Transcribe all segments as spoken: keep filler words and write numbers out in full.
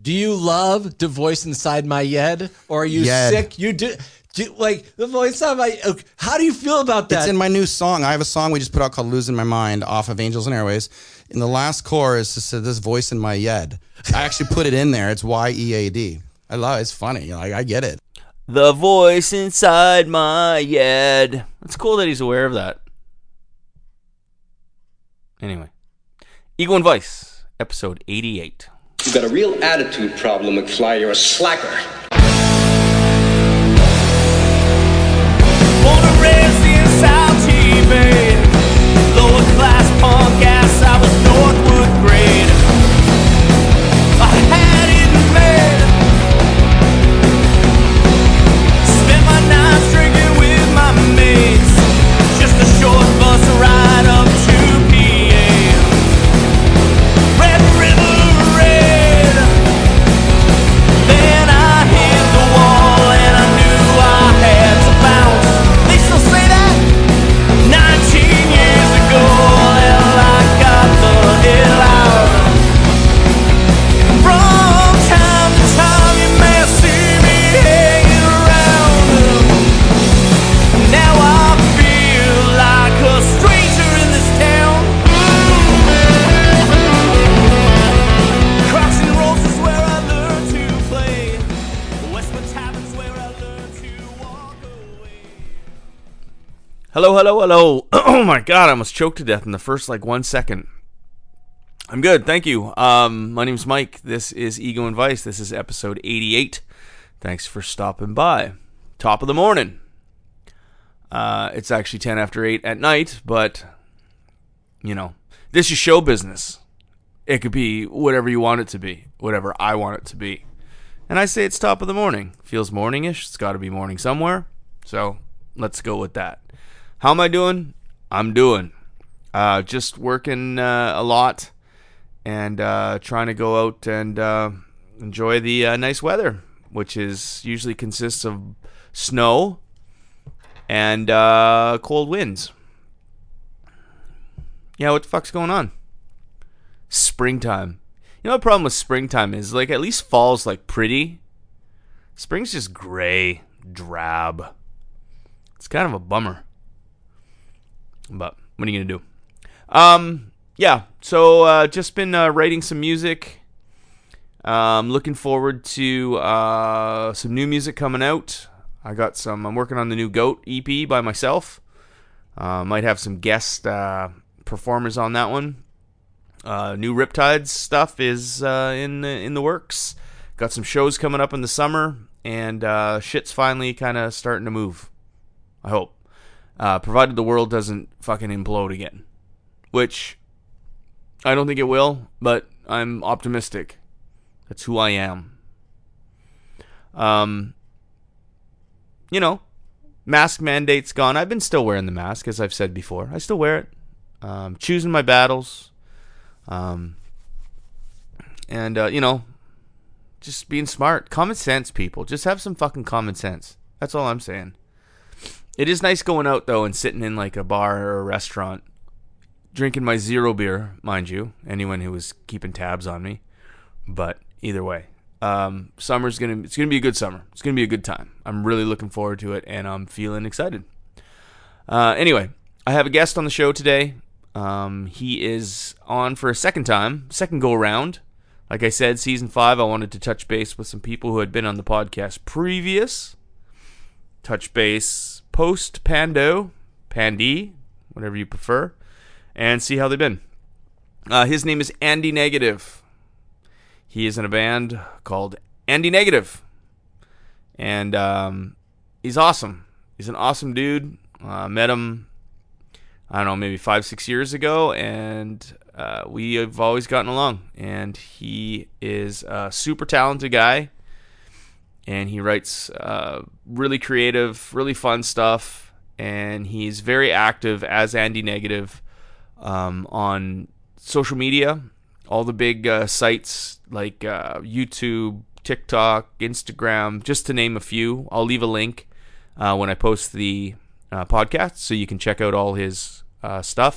Do you love the voice inside my head, or are you Yed. sick? You do, do like the voice inside my. How do you feel about that? It's in my new song. I have a song we just put out called "Losing My Mind" off of Angels and Airways. In the last chorus, it says this voice in my head. I actually put it in there. It's Y E A D. I love it. It's funny. Like I get it. The voice inside my head. It's cool that he's aware of that. Anyway, Ego and Vice, episode eighty-eight. You've got a real attitude problem, McFly. You're a slacker. Born and raised in South T V, lower class punk ass, I was Northwood grade. I had it made. Spent my nights drinking with my mates. Just a short bus ride up to P A. Red River Red. Then I hit the wall and I knew I had to bounce. They still say that? Nineteen years ago, hell, I got the hell out. From time to time, you may see me hanging around. Now I feel like a stranger in this town. Crocs and rolls is where I learned to play. Westwood Tavern's where I learned to walk away. Hello, hello, hello. Oh my god, I almost choked to death in the first like one second. I'm good, thank you. Um, my name's Mike. This is Ego and Vice. This is episode eighty-eight. Thanks for stopping by. Top of the morning. Uh, it's actually ten after eight at night, but, you know, this is show business. It could be whatever you want it to be, whatever I want it to be. And I say it's top of the morning. Feels morning-ish. It's got to be morning somewhere. So let's go with that. How am I doing? I'm doing. Uh, just working uh, a lot and uh, trying to go out and uh, enjoy the uh, nice weather, which is usually consists of snow and uh, cold winds. Yeah, what the fuck's going on? Springtime. You know what the problem with springtime is? Like, at least fall's like pretty. Spring's just gray, drab. It's kind of a bummer. But what are you gonna do? Um, yeah. So uh, just been uh, writing some music. Um, looking forward to uh, some new music coming out. I got some. I'm working on the new Goat E P by myself. Uh, might have some guest uh, performers on that one. Uh, new Riptides stuff is uh, in the, in the works. Got some shows coming up in the summer, and uh, shit's finally kind of starting to move. I hope. Uh, provided the world doesn't fucking implode again. Which, I don't think it will, but I'm optimistic. That's who I am. Um, you know, mask mandate's gone. I've been still wearing the mask, as I've said before. I still wear it. Um, choosing my battles. Um, and, uh, you know, just being smart. Common sense, people. Just have some fucking common sense. That's all I'm saying. It is nice going out, though, and sitting in, like, a bar or a restaurant, drinking my zero beer, mind you, anyone who was keeping tabs on me. But either way, um, summer's gonna, it's going to be a good summer. It's going to be a good time. I'm really looking forward to it, and I'm feeling excited. Uh, anyway, I have a guest on the show today. Um, he is on for a second time, second go around. Like I said, season five, I wanted to touch base with some people who had been on the podcast previous. Touch base post Pando, Pandy, whatever you prefer, and see how they've been. Uh, his name is Andy Negative. He is in a band called Andy Negative, and um, he's awesome. He's an awesome dude. I uh, met him, I don't know, maybe five, six years ago, and uh, we have always gotten along. And he is a super talented guy. And he writes uh, really creative, really fun stuff. And he's very active as Andy Negative um, on social media. All the big uh, sites like uh, YouTube, TikTok, Instagram, just to name a few. I'll leave a link uh, when I post the uh, podcast so you can check out all his uh, stuff.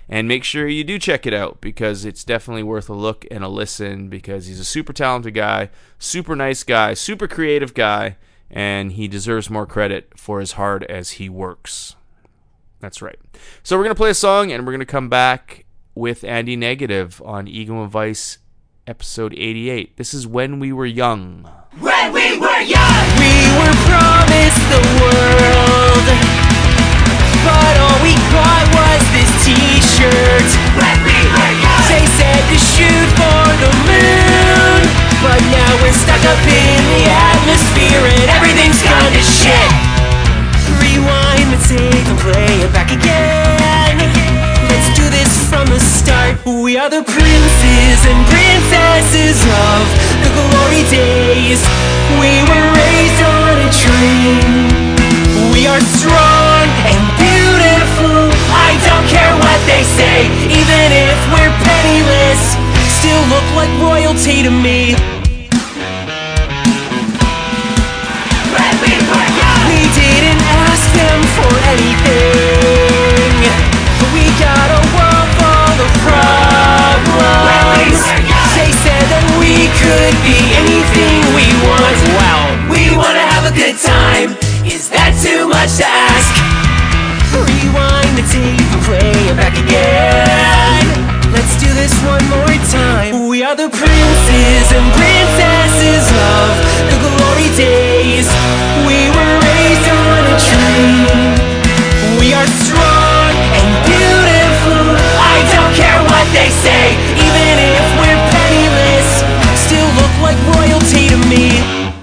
And make sure you do check it out because it's definitely worth a look and a listen because he's a super talented guy, super nice guy, super creative guy, and he deserves more credit for as hard as he works. That's right. So we're going to play a song and we're going to come back with Andy Negative on Ego and Vice episode eighty-eight. This is When We Were Young. When we were young, we were promised the world, but all we got was this t-shirt. When we were young, they said to shoot for the moon, but now we're stuck up in the atmosphere and everything's gone to shit. Rewind the tape and play it back again. Let's do this from the start. We are the princes and princesses of the glory days. We were raised on a train. We are strong and beautiful. I don't care what they say. Even if we're penniless, still look like royalty to me. When we were young, we didn't ask them for anything. We got a world full of problems. They said that we could be anything we want. Well, we want to have a good time. Is that too much to ask? Rewind the tape and play it back again. Let's do this one more time. We are the princes and princesses of the glory days. We were raised on a train. We are strong and beautiful. I don't care what they say. Even if we're penniless, still look like royalty to me.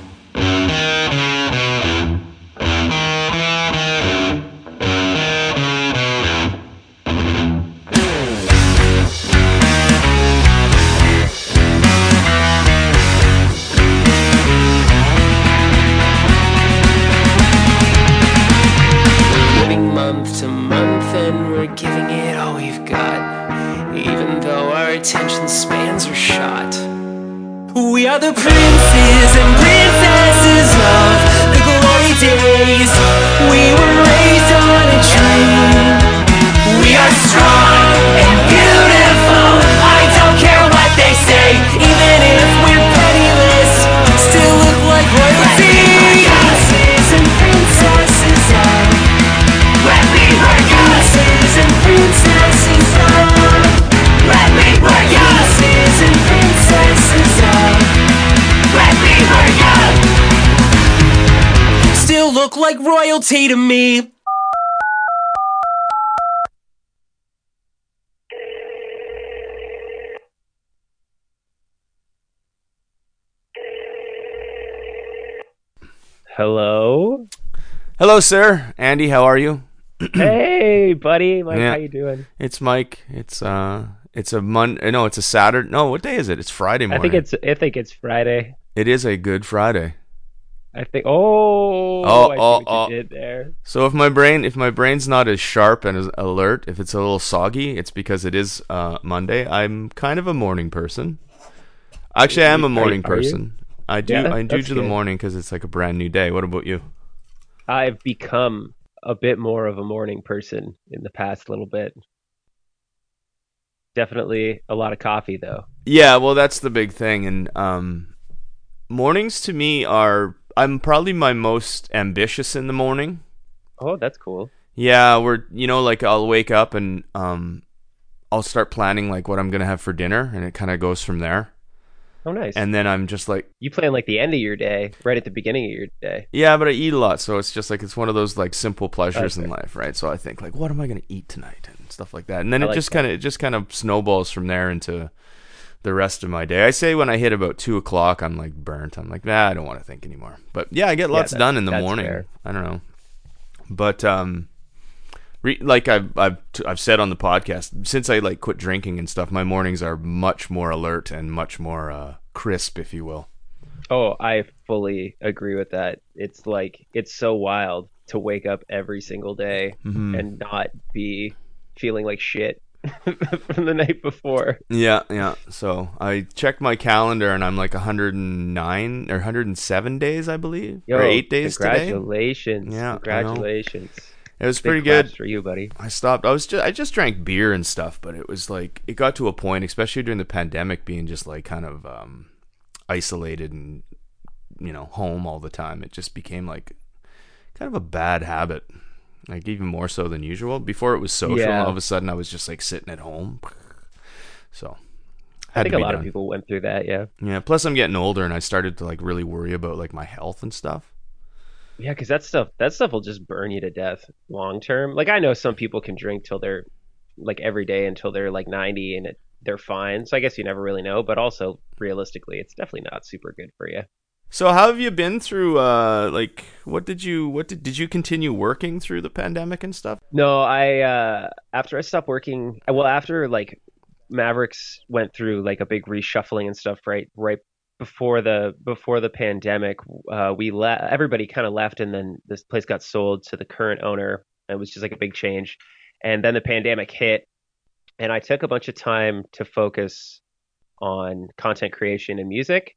Attention spans are shot. We are the princes and princesses of the glory days. We were raised on a train. We are strong and beautiful. I don't care what they say. Even if we're penniless, still look like royalty. Princes and princesses of when we were young. Princes and princesses of when we were young. Princes and princesses of when we were young. Still look like royalty to me. Hello? Hello, sir. Andy, how are you? Hey, buddy. Mike, Yeah. how you doing? It's Mike. It's uh it's a Mon no, it's a Saturday. No, what day is it? It's Friday I morning. think it's I think it's Friday. It is a good Friday. I think oh, Oh, I see oh, what oh. you did there. So if my brain if my brain's not as sharp and as alert, if it's a little soggy, it's because it is uh Monday. I'm kind of a morning person. Actually, I am a morning Are you? person. I do Yeah, I do that's do the good. morning because it's like a brand new day. What about you? I've become a bit more of a morning person in the past little bit. Definitely a lot of coffee though. Yeah, well, that's the big thing, and um, mornings to me are I'm probably my most ambitious in the morning. Oh, that's cool. Yeah, we're you know like I'll wake up and um, I'll start planning like what I'm gonna have for dinner, and it kind of goes from there. Oh, nice. And then I'm just like, You plan like the end of your day, right at the beginning of your day. yeah, but I eat a lot, so it's just like it's one of those like simple pleasures Okay. in life, right? So I think like, what am I gonna eat tonight and stuff like that, and then I it like just that. kind of it just kind of snowballs from there into the rest of my day. I say when I hit about two o'clock, I'm like burnt. I'm like, nah, I don't want to think anymore. But yeah, I get lots that's- done in the that's morning. fair. I don't know, but um, re- like I've I've t- I've said on the podcast, since I like quit drinking and stuff, my mornings are much more alert and much more uh, crisp, if you will. Oh, I fully agree with that. It's like it's so wild to wake up every single day Mhm. and not be feeling like shit from the night before. Yeah, yeah. So I checked my calendar and I'm like one hundred nine or one hundred seven days, I believe, Yo, or eight days today. congratulations. Yeah, I know. Congratulations. It was Big pretty claps good. for you, buddy. I stopped. I was just I just drank beer and stuff, but it was like it got to a point, especially during the pandemic, being just like kind of um, isolated and you know home all the time. It just became like kind of a bad habit, like even more so than usual. Before it was social, Yeah. and all of a sudden I was just like sitting at home. So I had think to a be lot done. of people went through that. Yeah. Yeah. Plus, I'm getting older, and I started to like really worry about like my health and stuff. Yeah, because that stuff that stuff will just burn you to death long term. Like I know some people can drink till they're like every day until they're like ninety and it, they're fine. So I guess you never really know, but also realistically, it's definitely not super good for you. So how have you been through? Uh, like, what did you? What did did you continue working through the pandemic and stuff? No, I uh after I stopped working, well after like Mavericks went through like a big reshuffling and stuff right right before the before the pandemic, uh we le- everybody kind of left and then this place got sold to the current owner. It was just like a big change. And then the pandemic hit and I took a bunch of time to focus on content creation and music.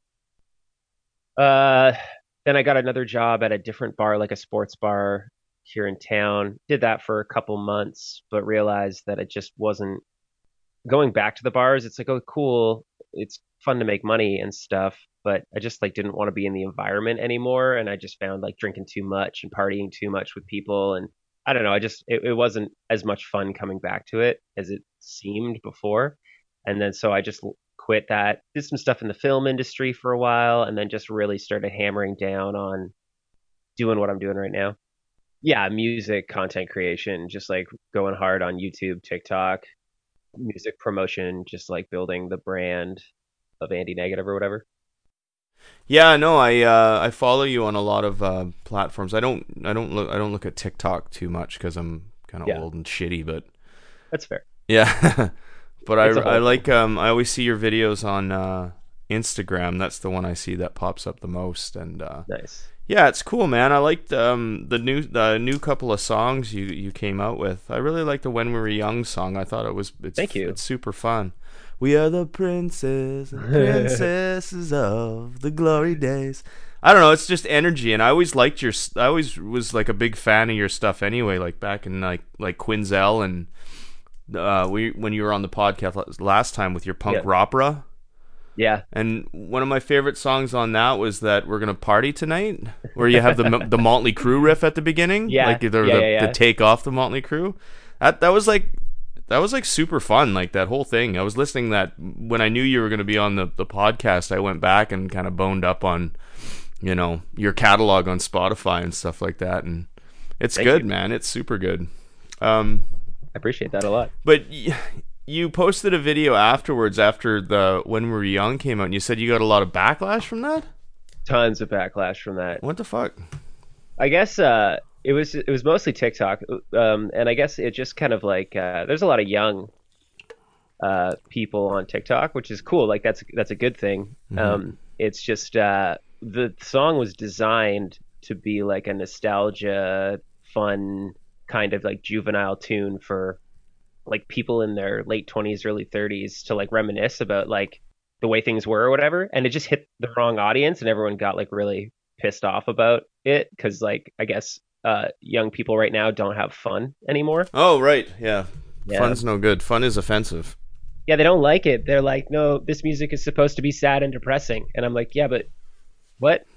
Uh then I got another job at a different bar, like a sports bar here in town. Did that for a couple months, but realized that it just wasn't going back to the bars. It's like, oh, cool. It's fun to make money and stuff, but I just like didn't want to be in the environment anymore. And I just found like drinking too much and partying too much with people. And I don't know, I just, it, it wasn't as much fun coming back to it as it seemed before. And then so I just l- quit that, did some stuff in the film industry for a while, and then just really started hammering down on doing what I'm doing right now. Yeah, music, content creation, just like going hard on YouTube, TikTok, music promotion, just like building the brand of Andy Negative or whatever. Yeah, no, I uh, I follow you on a lot of uh, platforms. I don't I don't look I don't look at TikTok too much because I'm kind of Yeah. old and shitty, but That's fair. yeah. But I It's a whole I thing. like um I always see your videos on uh, Instagram. That's the one I see that pops up the most, and uh, Nice. yeah, it's cool, man. I liked um the new the new couple of songs you you came out with. I really liked the When We Were Young song. I thought it was it's Thank you. it's super fun. We are the princes and princesses of the glory days. I don't know, it's just energy, and I always liked your s- I always was like a big fan of your stuff anyway, like back in like like Quinzel and uh we when you were on the podcast la- last time with your punk Yeah. opera. Yeah. And one of my favorite songs on that was that "We're Gonna Party Tonight," where you have the the Motley Crue riff at the beginning, Yeah. like the Yeah, the, yeah, yeah. the take off the Motley Crue. That that was like that was like super fun, like that whole thing. I was listening that when I knew you were gonna be on the the podcast. I went back and kind of boned up on, you know, your catalog on Spotify and stuff like that, and it's Thank good, you. man. It's super good. Um, I appreciate that a lot. but y- you posted a video afterwards after the When We Were Young came out, and you said you got a lot of backlash from that. Tons of backlash from that. What the fuck? I guess uh, it was it was mostly TikTok, um, and I guess it just kind of like uh, there's a lot of young uh, people on TikTok, which is cool. Like that's that's a good thing. Um, it's just uh, the song was designed to be like a nostalgia, fun kind of like juvenile tune for like people in their late twenties, early thirties to like reminisce about like the way things were or whatever. And it just hit the wrong audience, and everyone got like really pissed off about it because like I guess uh, young people right now don't have fun anymore. Oh, right. Yeah. Yeah. Fun's no good. Fun is offensive. Yeah, they don't like it. They're like, no, this music is supposed to be sad and depressing. And I'm like, yeah, but what?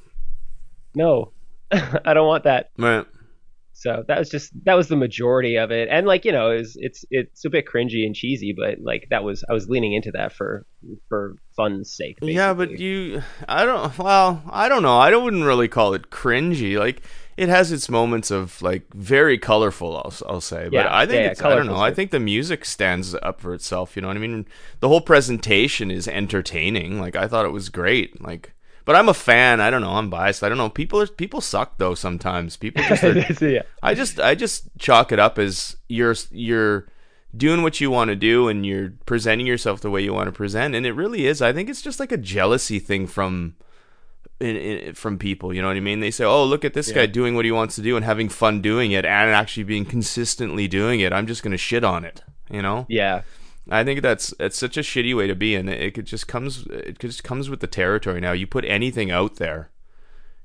No, I don't want that. Right. So that was just that was the majority of it, and like you know, it's it's it's a bit cringy and cheesy, but like that was I was leaning into that for for fun's sake. Yeah, but basically. you, I don't, well, I don't know. I don't, wouldn't really call it cringy. Like, it has its moments of, like, very colorful, I'll, I'll say. But Yeah, I think yeah, yeah, it's, I don't know. colorful's I good. think the music stands up for itself, you know what I mean? The whole presentation is entertaining. Like, I thought it was great. Like, but I'm a fan. I don't know. I'm biased. I don't know. People are, people suck, though, sometimes. People just are, yeah. I just I just chalk it up as you're you're doing what you want to do, and you're presenting yourself the way you want to present, and it really is. I think it's just like a jealousy thing from in, in, from people. You know what I mean? They say, "Oh, look at this guy doing what he wants to do and having fun doing it, and actually being consistently doing it. I'm just gonna shit on it." You know? Yeah. I think that's it's such a shitty way to be, and it, it just comes it just comes with the territory. Now you put anything out there,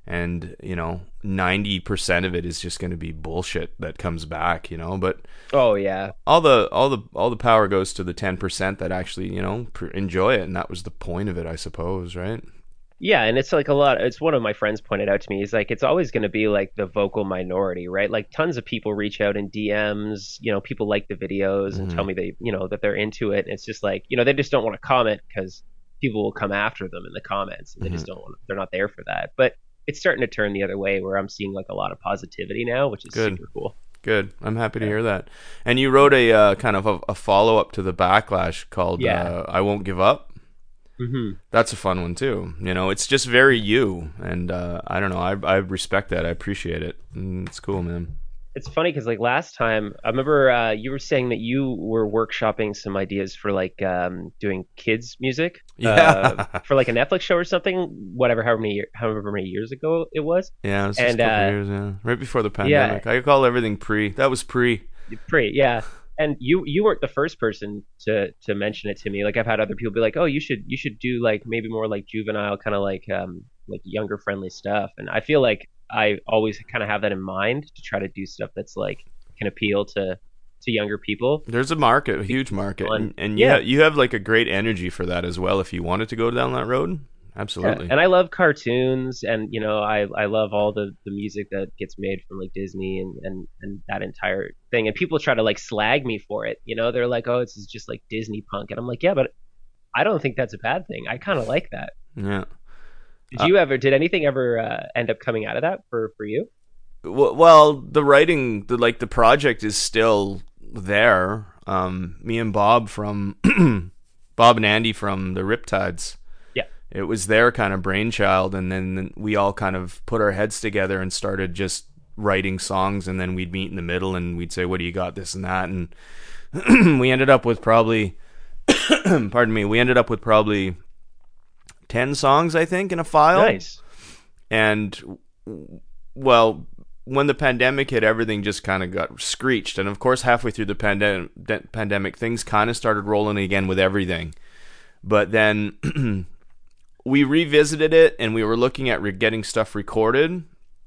and you know, ninety percent of it is just going to be bullshit that comes back, you know. But Oh yeah. all the all the all the power goes to the ten percent that actually, you know, pr- enjoy it, and that was the point of it, I suppose, right? Yeah, and it's like a lot. It's one of my friends pointed out to me. He's like, it's always going to be like the vocal minority, right? Like tons of people reach out in D Ms. You know, people like the videos and tell me they, you know, that they're into it. And it's just like, you know, they just don't want to comment because people will come after them in the comments, and they just don't want. They're not there for that. But it's starting to turn the other way, where I'm seeing like a lot of positivity now, which is Good. super cool. Good. I'm happy to hear that. And you wrote a uh, kind of a, a follow up to the Backlash called Yeah. uh, "I Won't Give Up." Mm-hmm. That's a fun one too. You know, it's just very you, and uh, I don't know. I I respect that. I appreciate it. And it's cool, man. It's funny because like last time, I remember uh, you were saying that you were workshopping some ideas for like um, doing kids music, Yeah. uh, for like a Netflix show or something. Whatever, however many, year- however many years ago it was. Yeah, it was just And, a couple uh, years. Yeah, right before the pandemic. I call everything pre. That was pre. Pre, yeah. And you you weren't the first person to to mention it to me. Like I've had other people be like, "Oh, you should you should do like maybe more like juvenile kind of like um like younger friendly stuff." And I feel like I always kind of have that in mind to try to do stuff that's like can appeal to to younger people. There's a market, a huge market, Fun. and, and you Yeah. ha- you have like a great energy for that as well. If you wanted to go down that road, absolutely. And I love cartoons, and you know, I, I love all the, the music that gets made from like Disney and, and, and that entire thing. And people try to like slag me for it. You know, they're like, "Oh, this is just like Disney punk," and I'm like, "Yeah, but I don't think that's a bad thing. I kind of like that." Yeah. Did you ever? Did anything ever uh, end up coming out of that for for you? Well, well, the writing, the like the project is still there. Um, me and Bob from Bob and Andy from the Riptides. Yeah. It was their kind of brainchild, and then we all kind of put our heads together and started just writing songs, and then we'd meet in the middle and we'd say, "What do you got?" This and that, and we ended up with probably, pardon me, we ended up with probably ten songs, I think, in a file. Nice. And well, when the pandemic hit, everything just kind of got screeched. And of course, halfway through the pandemic, pandemic, things kind of started rolling again with everything. But then we revisited it, and we were looking at re- getting stuff recorded.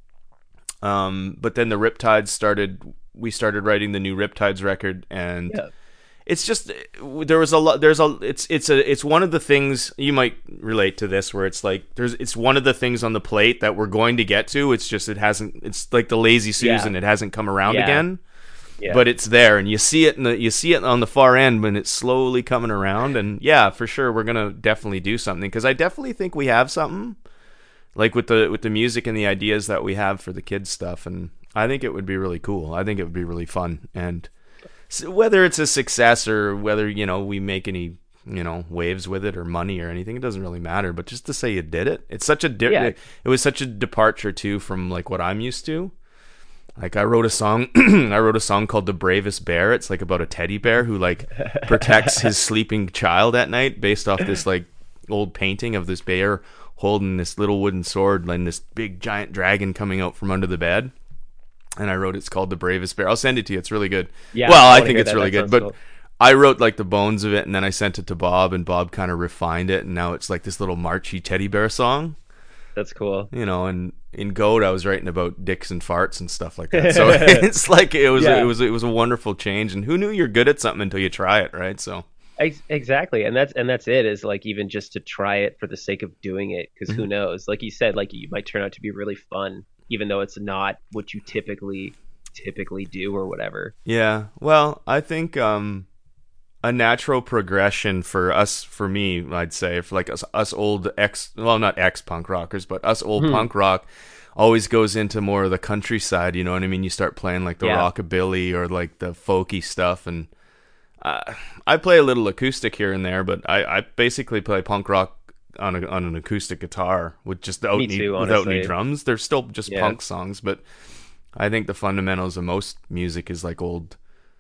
Um, but then the Riptides started. We started writing the new Riptides record, and Yeah. it's just there was a lot. There's a it's it's a it's one of the things you might relate to this, where it's like there's it's one of the things on the plate that we're going to get to. It's just it hasn't. It's like the lazy Susan. Yeah. It hasn't come around Yeah. again. Yeah. But it's there, and you see it in the you see it on the far end when it's slowly coming around. And yeah, for sure, we're gonna definitely do something, because I definitely think we have something, like with the with the music and the ideas that we have for the kids stuff. And I think it would be really cool. I think it would be really fun. And so whether it's a success or whether, you know, we make any, you know, waves with it or money or anything, it doesn't really matter. But just to say you did it, it's such a di- Yeah. it, it was such a departure too from like what I'm used to. Like I wrote a song, I wrote a song called "The Bravest Bear." It's like about a teddy bear who like protects his sleeping child at night, based off this like old painting of this bear holding this little wooden sword and this big giant dragon coming out from under the bed. And I wrote it's called "The Bravest Bear." I'll send it to you. It's really good. Yeah, well, I I wanna think hear it's that. really That good. sounds But cool. I wrote like the bones of it, and then I sent it to Bob, and Bob kind of refined it, and now it's like this little marchy teddy bear song. That's cool. You know, and in Goat, I was writing about dicks and farts and stuff like that. So it's like it was Yeah. it was it was a wonderful change. And who knew you're good at something until you try it, right? So Ex- Exactly, and that's and that's it. Is like even just to try it for the sake of doing it, because Mm-hmm. who knows? Like you said, like you might turn out to be really fun, even though it's not what you typically typically do or whatever. yeah, well, I think um, a natural progression for us, for me, I'd say, for like us, us old ex, well, not ex punk rockers, but us old Hmm. punk rock, always goes into more of the countryside. You know what I mean? You start playing like the Yeah. rockabilly or like the folky stuff, and uh, I play a little acoustic here and there, but I, I basically play punk rock on a, on an acoustic guitar with just without Me any, too, without any honestly. drums. They're still just Yeah. punk songs, but I think the fundamentals of most music is like old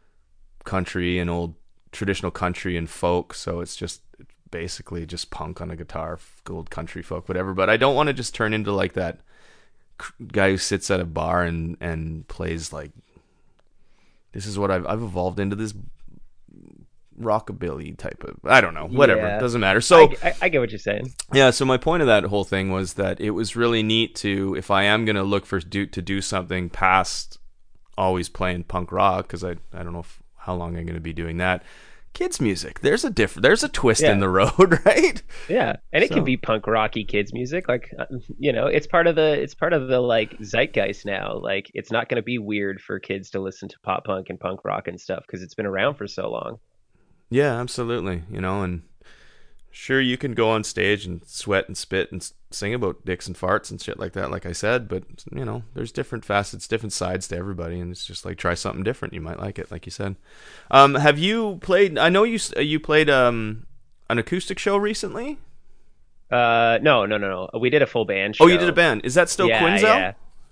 country and old traditional country and folk. So it's just basically just punk on a guitar, old country folk, whatever. But I don't want to just turn into like that c- guy who sits at a bar and, and plays like, this is what I've, I've evolved into this rockabilly type of, I don't know, whatever, Yeah. doesn't matter. So I, I, I get what you're saying. yeah, so my point of that whole thing was that it was really neat to, if I am going to look for do to do something past always playing punk rock, because I I don't know if, how long I'm going to be doing that. Kids music, there's a different, there's a twist Yeah. in the road, right? Yeah, and it So- can be punk rocky kids music. Like, uh, you know, it's part of the it's part of the like zeitgeist now. Like, it's not going to be weird for kids to listen to pop punk and punk rock and stuff because it's been around for so long. Yeah, absolutely. You know, and sure, you can go on stage and sweat and spit and s- sing about dicks and farts and shit like that, like I said, but, you know, there's different facets, different sides to everybody, and it's just like, try something different. You might like it, like you said. Um, have you played, I know you s- you played um, an acoustic show recently? Uh, no, no, no, no. We did a full band show. Oh, you did a band. Is that still yeah, Quinzel? Yeah.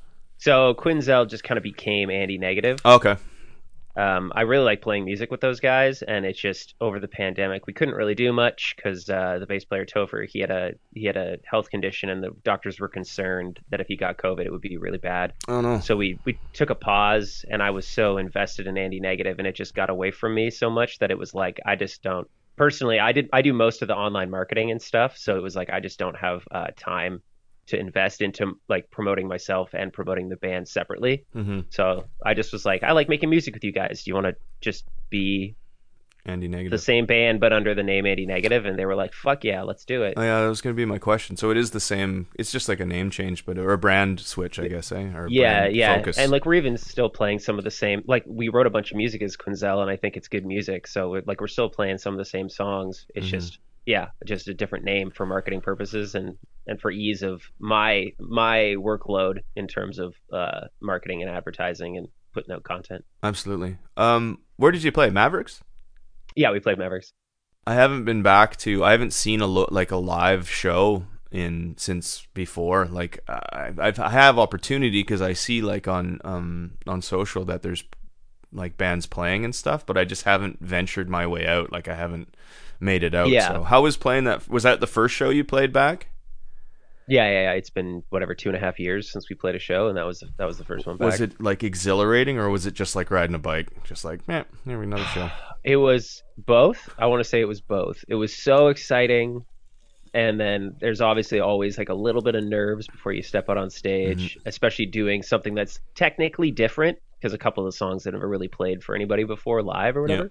So Quinzel just kind of became Andy Negative. Okay. Um, I really like playing music with those guys, and it's just over the pandemic we couldn't really do much because uh, the bass player Topher he had a he had a health condition, and the doctors were concerned that if he got COVID it would be really bad. Oh, no. So we we took a pause, and I was so invested in Andy Negative, and it just got away from me so much that it was like I just don't personally I did I do most of the online marketing and stuff, so it was like I just don't have uh, time to invest into like promoting myself and promoting the band separately. Mm-hmm. So I just was like, I like making music with you guys. Do you want to just be Andy the Negative. same band but under the name Andy Negative? And they were like, fuck yeah, let's do it. Oh, yeah, that was going to be my question. So it is the same, it's just like a name change, but or a brand switch, I guess, eh? Or a Yeah, brand yeah. focus. And like we're even still playing some of the same, like we wrote a bunch of music as Quinzel, and I think it's good music. So we're, like we're still playing some of the same songs. It's Mm-hmm. just, yeah, just a different name for marketing purposes and and for ease of my my workload in terms of uh, marketing and advertising and putting out content. Absolutely. Um, where did you play? Mavericks? Yeah, we played Mavericks. I haven't been back to. I haven't seen a lo- like a live show in since before. Like I, I've, I have opportunity because I see like on um on social that there's like bands playing and stuff, but I just haven't ventured my way out. Like I haven't made it out. Yeah. So how was playing that? Was that the first show you played back? Yeah, yeah, yeah. It's been whatever two and a half years since we played a show, and that was that was the first one back. Was it like exhilarating, or was it just like riding a bike? Just like, man, here we another show. It was both. I want to say it was both. It was so exciting, and then there's obviously always like a little bit of nerves before you step out on stage, especially doing something that's technically different because a couple of the songs that never really played for anybody before live or whatever.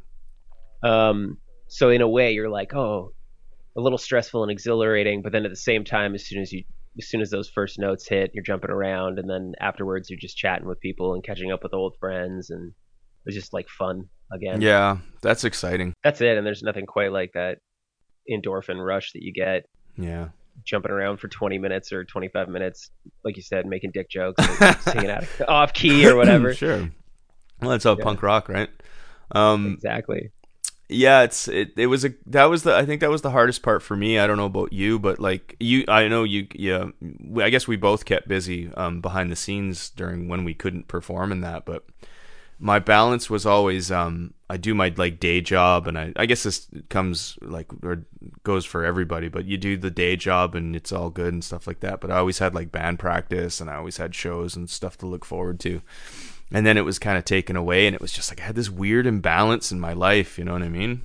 Um, so in a way, you're like, oh, a little stressful and exhilarating, but then at the same time, as soon as you as soon as those first notes hit, you're jumping around, and then afterwards you're just chatting with people and catching up with old friends, and it was just like fun again. Yeah, that's exciting. That's it, and there's nothing quite like that endorphin rush that you get Yeah. jumping around for twenty minutes or twenty-five minutes, like you said, making dick jokes, or singing out of, off key or whatever. Sure. Well, that's all Yeah. punk rock, right? Um, Exactly. yeah, it's it, it was a that was the I think that was the hardest part for me. I don't know about you, but like you, I know you. Yeah, we- I guess we both kept busy um, behind the scenes during when we couldn't perform in that, but. My balance was always um I do my like day job, and I I guess this comes like or goes for everybody, but you do the day job and it's all good and stuff like that, but I always had like band practice and I always had shows and stuff to look forward to. And then it was kind of taken away, and it was just like I had this weird imbalance in my life, you know what I mean?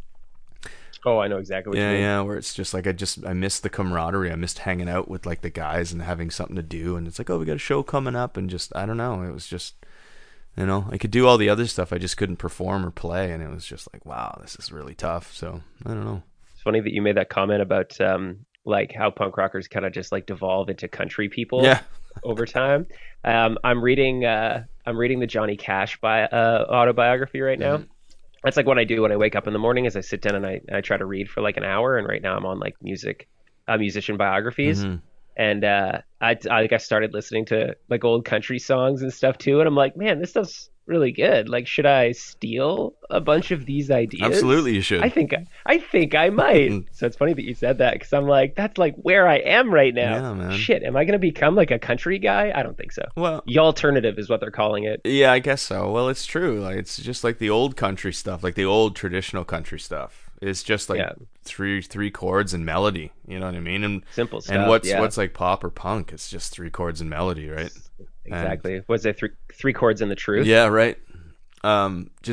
Oh, I know exactly what Yeah, you mean. yeah, where it's just like I just I missed the camaraderie. I missed hanging out with like the guys and having something to do, and it's like, oh, we got a show coming up, and just I don't know, it was just you know, I could do all the other stuff, I just couldn't perform or play, and it was just like, wow, this is really tough. So I don't know. It's funny that you made that comment about um, like how punk rockers kind of just like devolve into country people Yeah. over time. Um, I'm reading uh, I'm reading the Johnny Cash bi- uh, autobiography right now. Mm-hmm. That's like what I do when I wake up in the morning is I sit down and I, I try to read for like an hour. And right now I'm on like music, uh, musician biographies. Mm-hmm. And uh, I, I think I started listening to like old country songs and stuff too. And I'm like, man, this stuff's really good. Like, should I steal a bunch of these ideas? Absolutely, you should. I think I think I might. So it's funny that you said that because I'm like, that's like where I am right now. Yeah, man. Shit, am I going to become like a country guy? I don't think so. Well, The alternative is what they're calling it. yeah, I guess so. Well, it's true. Like it's just like the old country stuff, like the old traditional country stuff. It's just like Yeah. three three chords and melody. You know what I mean? And Simple stuff. and what's yeah. what's like pop or punk? It's just three chords and melody, right? exactly? What's it? Three three chords in the truth. Yeah, right. Um, just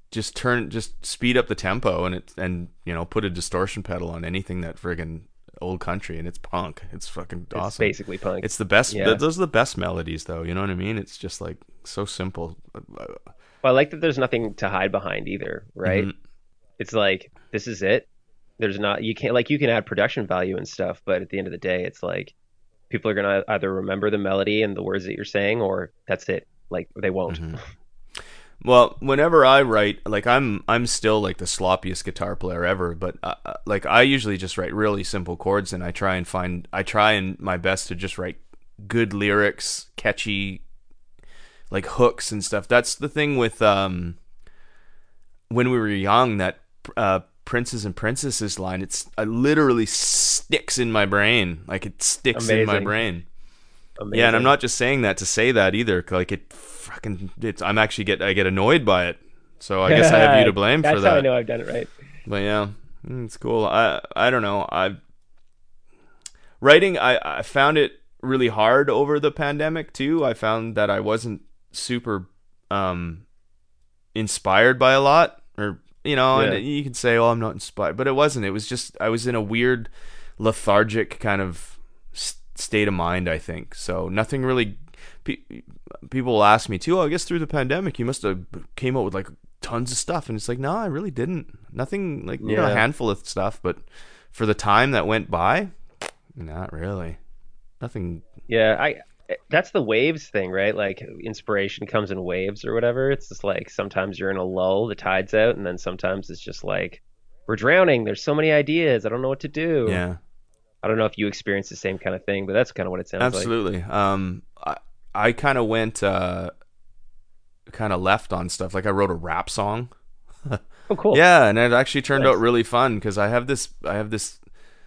just turn, just speed up the tempo and it, and you know, put a distortion pedal on anything that friggin' old country, and it's punk. It's fucking awesome. It's basically punk. It's the best. Yeah. th- those are the best melodies, though. You know what I mean? It's just like so simple. Well, I like that there's nothing to hide behind either, right? Mhm. It's like, this is it. There's not, you can't, like, you can add production value and stuff, but at the end of the day, it's like, people are going to either remember the melody and the words that you're saying, or that's it. Like, they won't. Mm-hmm. Well, whenever I write, like I'm, I'm still like the sloppiest guitar player ever. But uh, uh, like I usually just write really simple chords, and I try and find, I try and my best to just write good lyrics, catchy, like hooks and stuff. That's the thing with um, when we were young, that uh, Princes and Princesses line. It's it literally sticks in my brain, like it sticks in my Amazing. brain. Amazing. Yeah, and I'm not just saying that to say that either. Like it fucking, it's, I'm actually get I get annoyed by it. So I guess I have you to blame That's for that. how I know I've done it right. But yeah, mm, it's cool. I I don't know. I writing. I I found it really hard over the pandemic too. I found that I wasn't super um inspired by a lot, or you know, Yeah. and you can say, "Oh, I'm not inspired," but it wasn't. It was just I was in a weird lethargic kind of s- state of mind, I think. So nothing really. Pe- people will ask me too. Oh, I guess through the pandemic, you must have came up with like tons of stuff, and it's like, no, I really didn't. Nothing, like you know, a Yeah. handful of stuff, but for the time that went by, not really. Nothing. Yeah, I. That's the waves thing, right? Like, inspiration comes in waves or whatever. It's just like, sometimes you're in a lull, the tide's out, and then sometimes it's just like, we're drowning. There's so many ideas. I don't know what to do. Yeah, I don't know if you experience the same kind of thing, but that's kind of what it sounds like. absolutely. Um, I I kind of went uh, kind of left on stuff. Like I wrote a rap song. Oh, cool. Yeah, and it actually turned Nice. out really fun because I have this I have this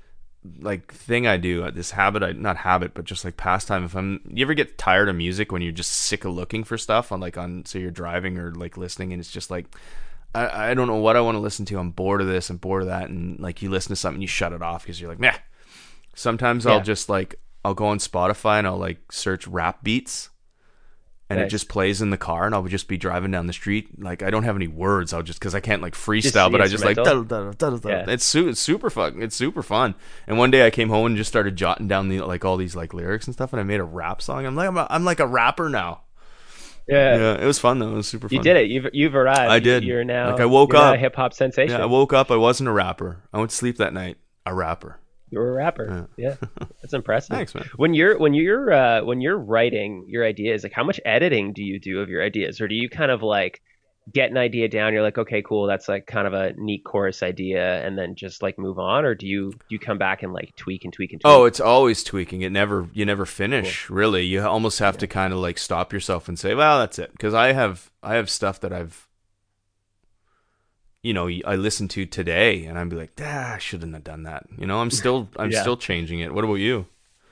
like thing I do, uh, this habit, I not habit, but just like pastime. If I'm, you ever get tired of music when you're just sick of looking for stuff on like on, so you're driving or like listening, and it's just like, I, I don't know what I want to listen to. I'm bored of this. I'm bored of that, and like you listen to something, you shut it off because you're like, meh. Sometimes I'll Yeah. just like I'll go on Spotify and I'll like search rap beats. And it Nice. just plays in the car, and I'll just be driving down the street. Like I don't have any words. I'll just because I can't like freestyle, the but I just like instrumental? da, da, da, da, da. Yeah. It's su- it's super fun. It's super fun. And one day I came home and just started jotting down the like all these like lyrics and stuff, and I made a rap song. I'm like I'm, a, I'm like a rapper now. Yeah. Yeah, it was fun though. It was super fun. You did it. You've you've arrived. I did. You're now. Like, I woke you're now up- a hip hop sensation. Yeah, I woke up. I wasn't a rapper. I went to sleep that night. A rapper. You're a rapper. Yeah, that's impressive. Thanks, man. When you're when you're uh, when you're writing your ideas, like how much editing do you do of your ideas, or do you kind of like get an idea down? You're like, okay, cool, that's like kind of a neat chorus idea, and then just like move on, or do you do you come back and like tweak and tweak and tweak? Oh, it's always tweaking. It never, you never finish. Really, you almost have to kind of like stop yourself and say, "Well, that's it." Because I have, I have stuff that I've, you know, I listen to today, and I'd be like, "Ah, I shouldn't have done that." You know, I'm still, I'm Yeah. still changing it. What about you?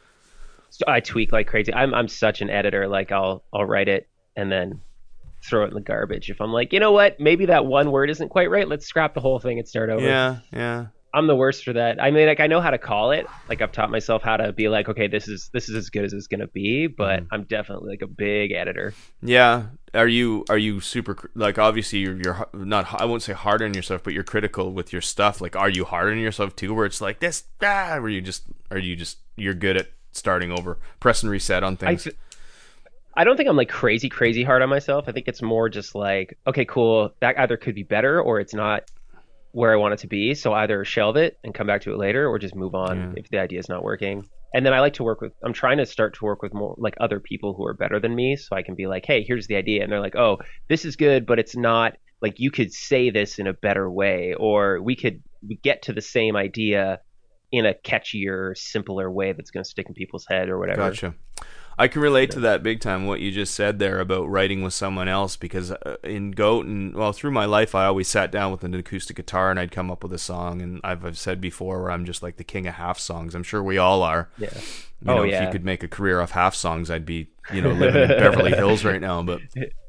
So I tweak like crazy. I'm I'm such an editor. Like I'll I'll write it and then throw it in the garbage if I'm like, you know what, maybe that one word isn't quite right. Let's scrap the whole thing and start over. Yeah, yeah. I'm the worst for that. I mean, like I know how to call it. Like I've taught myself how to be like, okay, this is this is as good as it's gonna be. But I'm definitely like a big editor. Yeah. Are you are you super cr- like obviously you're you're har- not I won't say hard on yourself, but you're critical with your stuff. Like, are you hard on yourself too, where it's like this? Ah, where you just are you just you're good at starting over, press and reset on I things. th- I don't think I'm like crazy crazy hard on myself. I think it's more just like, okay, cool. That either could be better or it's not where I want it to be. So either shelve it and come back to it later, or just move on Yeah. if the idea is not working. And then I like to work with. I'm trying to start to work with more like other people who are better than me, so I can be like, hey, here's the idea, and they're like, oh, this is good, but it's not. Like you could say this in a better way, or we could we get to the same idea in a catchier, simpler way that's going to stick in people's head or whatever. Gotcha. I can relate to that big time, what you just said there about writing with someone else, because uh, in Goat and, well, through my life, I always sat down with an acoustic guitar and I'd come up with a song. And I've, I've said before where I'm just like the king of half songs. I'm sure we all are. Yeah. You Oh, know, if yeah. you could make a career off half songs, I'd be, you know, living in Beverly Hills right now. But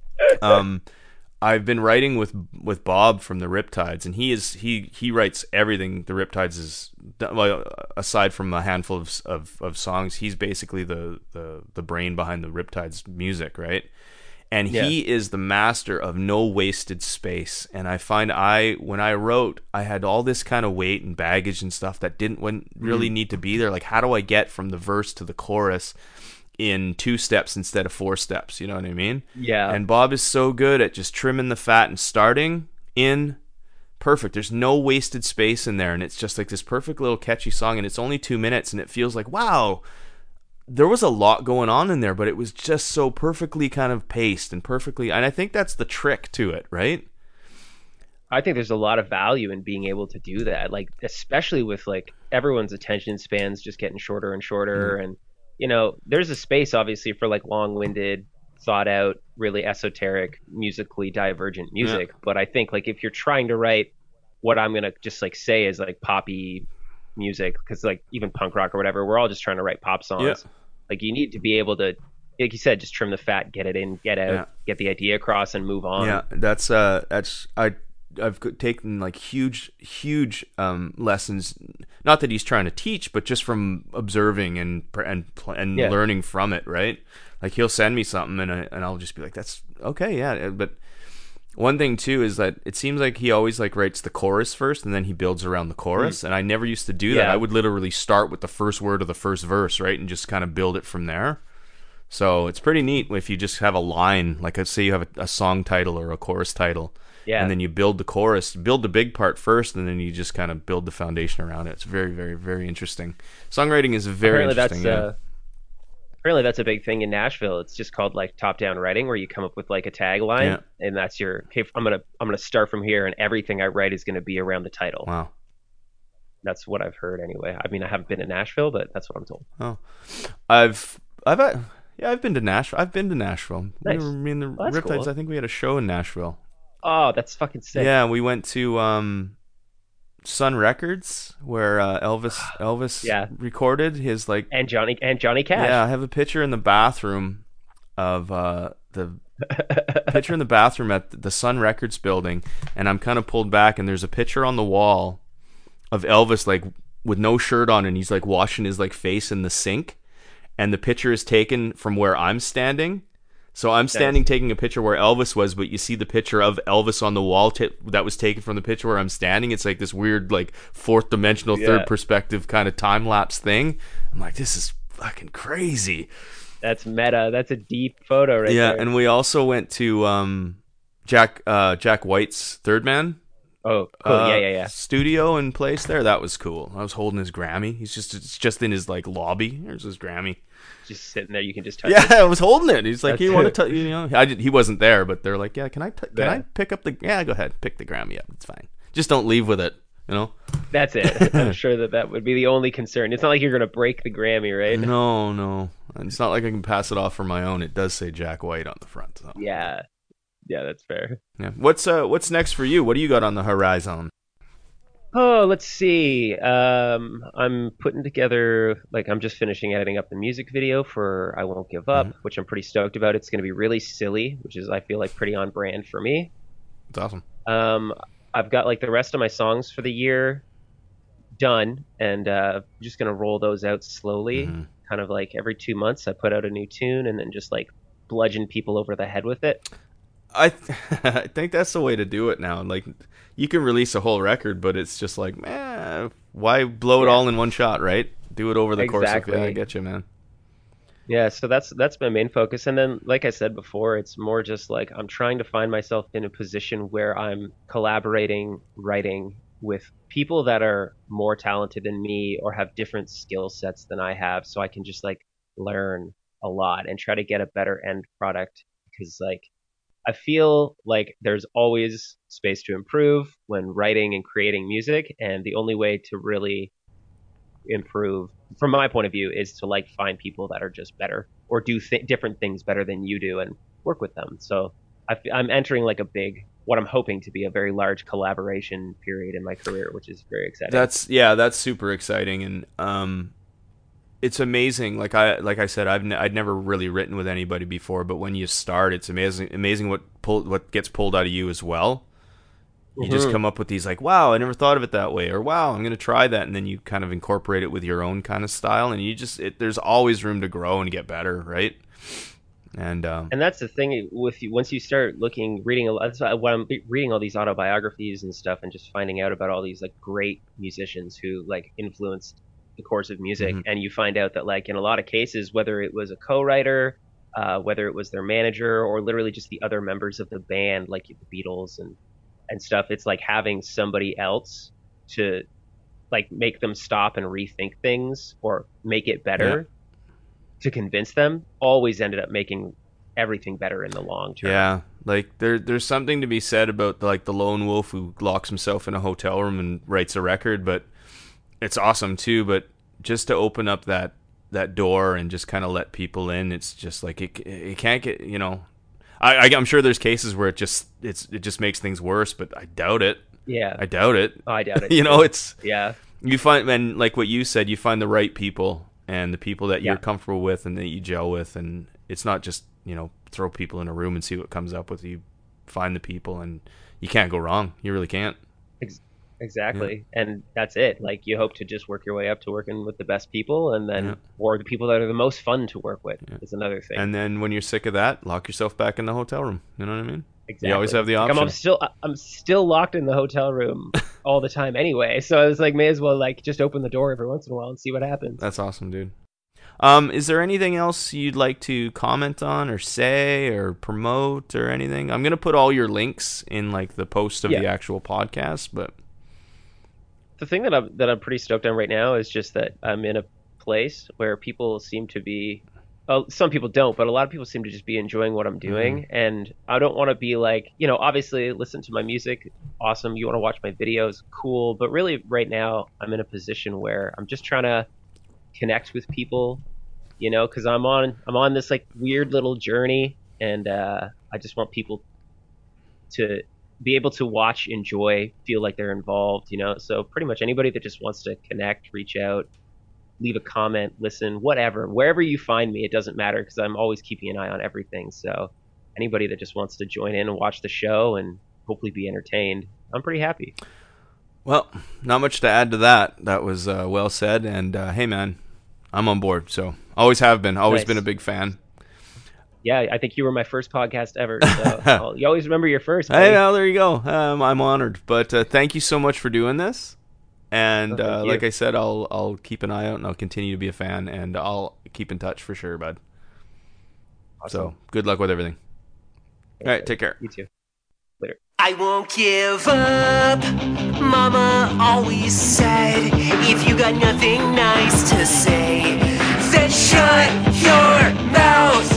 um, I've been writing with with Bob from the Riptides, and he is he he writes everything the Riptides is. Well, aside from a handful of of, of songs, he's basically the, the the brain behind the Riptides music, right? And Yeah. he is the master of no wasted space. And I find I, when I wrote, I had all this kind of weight and baggage and stuff that didn't wouldn't really need to be there. Like, how do I get from the verse to the chorus in two steps instead of four steps? You know what I mean? Yeah. And Bob is so good at just trimming the fat and starting in perfect. There's no wasted space in there. And it's just like this perfect little catchy song. And it's only two minutes. And it feels like, wow, there was a lot going on in there, but it was just so perfectly kind of paced and perfectly. And I think that's the trick to it, right? I think there's a lot of value in being able to do that, like especially with like everyone's attention spans just getting shorter and shorter, Mm-hmm. and you know, there's a space obviously for like long-winded, thought out, really esoteric, musically divergent music. But I think like if you're trying to write what I'm gonna just like say is like poppy music, because like even punk rock or whatever, we're all just trying to write pop songs. Yeah. Like you need to be able to, like you said, just trim the fat, get it in, get out, Yeah. get the idea across, and move on. Yeah, that's uh, that's I, I've taken like huge, huge um lessons. Not that he's trying to teach, but just from observing and and and Yeah. learning from it. Right? Like he'll send me something, and I, and I'll just be like, "That's okay, yeah." But one thing too is that it seems like he always like writes the chorus first, and then he builds around the chorus. And I never used to do that. Yeah. I would literally start with the first word of the first verse, right, and just kind of build it from there. So it's pretty neat if you just have a line, like let's say you have a, a song title or a chorus title, Yeah. and then you build the chorus, build the big part first, and then you just kind of build the foundation around it. It's very, very, very interesting. Songwriting is very apparently interesting. that's yeah. uh, apparently that's a big thing in Nashville. It's just called like top-down writing, where you come up with like a tagline, Yeah. and that's your. Okay, I'm gonna I'm gonna start from here, and everything I write is gonna be around the title. Wow. That's what I've heard anyway. I mean, I haven't been to Nashville, but that's what I'm told. Oh, I've, I've, uh, yeah, I've been to Nashville. I've been to Nashville. Nice. We were, me and the Well, that's Riptides. cool. I think we had a show in Nashville. Oh, that's fucking sick. Yeah, we went to um, Sun Records where uh, Elvis Elvis Yeah. recorded his like. And Johnny and Johnny Cash. Yeah, I have a picture in the bathroom of uh, the picture in the bathroom at the Sun Records building, and I'm kind of pulled back, and there's a picture on the wall of Elvis like with no shirt on, and he's like washing his like face in the sink, and the picture is taken from where I'm standing. So I'm standing taking a picture where Elvis was, but you see the picture of Elvis on the wall t- that was taken from the picture where I'm standing. It's like this weird, like fourth dimensional, Yeah. third perspective kind of time lapse thing. I'm like, this is fucking crazy. That's meta. That's a deep photo right yeah, there. and we also went to um, Jack uh, Jack White's Third Man. oh, cool. uh, yeah, yeah, yeah. Studio and place there. That was cool. I was holding his Grammy. He's just it's just in his like lobby. There's his Grammy. Just sitting there, you can just touch Yeah, it. I was holding it. He's like, That's "You want it. to, you know?" I did, he wasn't there, but they're like, "Yeah, can I, t- can Yeah. I pick up the? Yeah, go ahead, pick the Grammy up. It's fine. Just don't leave with it, you know." That's it. I'm sure that that would be the only concern. It's not like you're gonna break the Grammy, right? No, no, it's not like I can pass it off for my own. It does say Jack White on the front. So. Yeah, yeah, that's fair. Yeah. What's uh, what's next for you? What do you got on the horizon? Oh, let's see. Um, I'm putting together, like, I'm just finishing editing up the music video for I Won't Give Up, which I'm pretty stoked about. It's going to be really silly, which is, I feel like, pretty on brand for me. It's awesome. Um, I've got, like, the rest of my songs for the year done, and uh, I'm just going to roll those out slowly. Mhm. Kind of like every two months, I put out a new tune and then just, like, bludgeon people over the head with it. I th- I think that's the way to do it now. Like, you can release a whole record, but it's just like, man, why blow it Yeah. all in one shot, right? Do it over the course of. Exactly. Yeah, I get you, man. Yeah, so that's that's my main focus. And then, like I said before, it's more just like I'm trying to find myself in a position where I'm collaborating, writing with people that are more talented than me or have different skill sets than I have, so I can just like learn a lot and try to get a better end product. Because like I feel like there's always space to improve when writing and creating music, and the only way to really improve from my point of view is to like find people that are just better or do th- different things better than you do and work with them. So I f- I'm entering like a big, what I'm hoping to be a very large collaboration period in my career, which is very exciting. That's yeah, that's super exciting, and um, it's amazing. Like I like I said, I've n- I'd never really written with anybody before, but when you start, it's amazing amazing what pull what gets pulled out of you as well. You just Mhm. come up with these like, wow, I never thought of it that way, or wow, I'm gonna try that, and then you kind of incorporate it with your own kind of style, and you just it, there's always room to grow and get better, right? And um, And that's the thing with you. Once you start looking, reading, a lot- that's why when I'm reading all these autobiographies and stuff, and just finding out about all these like great musicians who like influenced the course of music, Mhm. and you find out that like in a lot of cases, whether it was a co-writer, uh, whether it was their manager, or literally just the other members of the band, like the Beatles and and stuff, it's like having somebody else to like make them stop and rethink things or make it better. To convince them always ended up making everything better in the long term. yeah, like there there's something to be said about like the lone wolf who locks himself in a hotel room and writes a record, but it's awesome too. But just to open up that that door and just kind of let people in, it's just like it it can't get, you know. I, I I'm sure there's cases where it just it's it just makes things worse, but I doubt it. Yeah. I doubt it. Oh, I doubt it. you know, it's Yeah. you find, and like what you said, you find the right people and the people that you're Yeah. comfortable with and that you gel with, and it's not just, you know, throw people in a room and see what comes up with. You find the people, and you can't go wrong. You really can't. Ex- exactly. And that's it. Like you hope to just work your way up to working with the best people, and then Yeah. or the people that are the most fun to work with is another thing. And then when you're sick of that, lock yourself back in the hotel room. You know what I mean? Exactly. You always have the Like, I'm, option. I'm still I'm still locked in the hotel room all the time anyway. So I was like, may as well like just open the door every once in a while and see what happens. That's awesome, dude. Um, is there anything else you'd like to comment on or say or promote or anything? I'm gonna put all your links in like the post of Yeah. the actual podcast, but The thing that I'm that I'm pretty stoked on right now is just that I'm in a place where people seem to be. Oh, some people don't, but a lot of people seem to just be enjoying what I'm doing, and I don't want to be like, you know, obviously listen to my music, awesome. You want to watch my videos, cool. But really, right now, I'm in a position where I'm just trying to connect with people, you know, because I'm on I'm on this like weird little journey, and uh, I just want people to be able to watch, enjoy, feel like they're involved, you know. So pretty much anybody that just wants to connect, reach out, leave a comment, listen, whatever, wherever you find me, it doesn't matter because I'm always keeping an eye on everything. So anybody that just wants to join in and watch the show and hopefully be entertained, I'm pretty happy. well, not much to add to that. That was uh, well said. And uh, hey, man, I'm on board. So always have been. Always Nice. been a big fan. Yeah, I think you were my first podcast ever. So I'll- you always remember your first. Hey, buddy. well, there you go. Um, I'm honored. But uh, thank you so much for doing this. And Oh, thank uh, you. like I said, I'll I'll keep an eye out and I'll continue to be a fan and I'll keep in touch for sure, bud. So good luck with everything. All right, take care. You too. I won't give up, Mama always said. If you got nothing nice to say, then shut your mouth.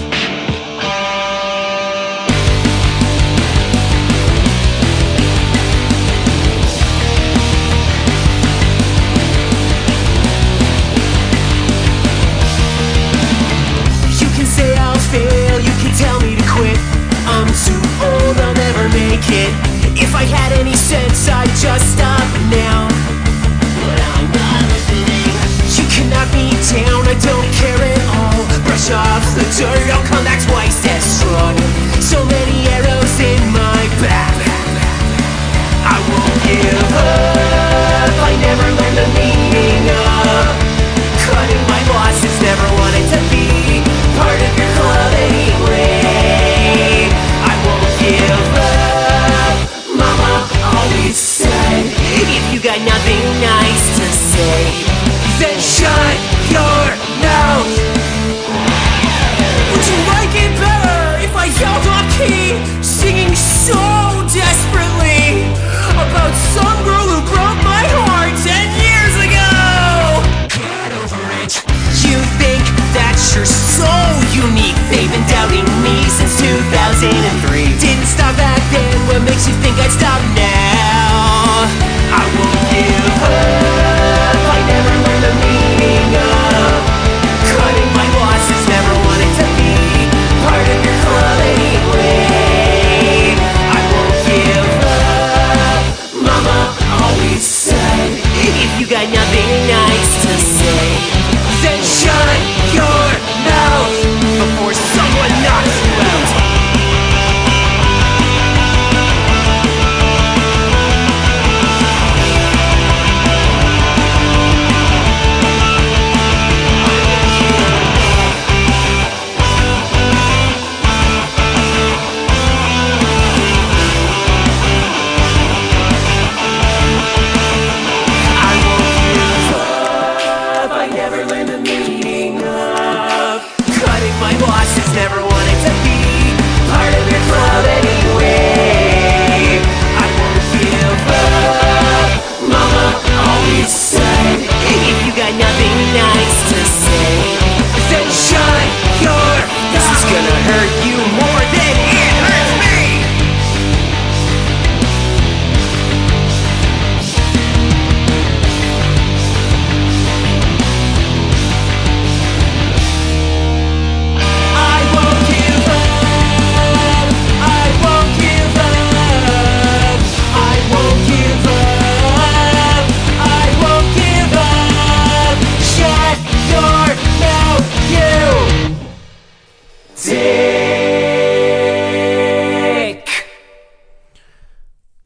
You can say I'll fail, you can tell me to quit. I'm too old, I'll never make it. If I had any sense, I'd just stop now. But I'm not listening. You can knock me down, I don't care at all. Brush off the dirt, I'll come back twice as strong. So many arrows in my back. I won't give up. I never learned the meaning of cutting my losses. Never wanted to be part of your club anyway. I won't give up. Mama always said, if you got nothing nice to say, then shut your mouth. Would you like it better if I yelled off key, singing so desperately about some girl who broke my heart ten years ago? Get over it. You think that you're so unique? They've been doubting me since two thousand three. Didn't stop back then, what makes you think I'd stop now? I won't give up. I never learned the meaning of cutting my losses. Never wanted to be part of your club anyway. I won't give up. Mama always said, if you got nothing nice to say, then shut your mouth before someone knocks you out.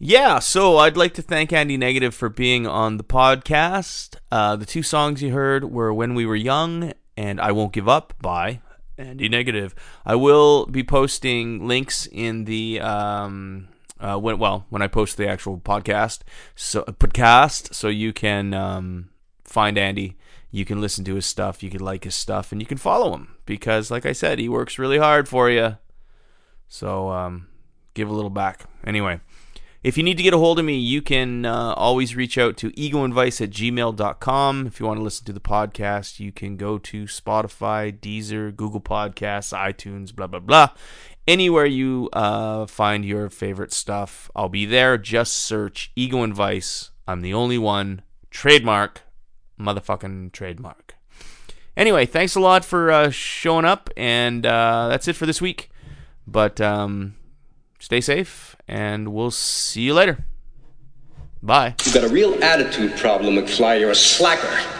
Yeah, so I'd like to thank Andy Negative for being on the podcast. Uh, the two songs you heard were When We Were Young and I Won't Give Up by Andy Negative. I will be posting links in the um, uh, when well when I post the actual podcast, so podcast, so you can um, find Andy. You can listen to his stuff. You can like his stuff, and you can follow him because, like I said, he works really hard for you. So um, give a little back. Anyway, if you need to get a hold of me, you can uh, always reach out to egoandvice at gmail dot com. If you want to listen to the podcast, you can go to Spotify, Deezer, Google Podcasts, iTunes, blah, blah, blah. Anywhere you uh, find your favorite stuff, I'll be there. Just search Ego and Vice. I'm the only one. Trademark. Motherfucking trademark. Anyway, thanks a lot for uh, showing up, and uh, that's it for this week. But um, stay safe, and we'll see you later. Bye. You've got a real attitude problem, McFly. You're a slacker.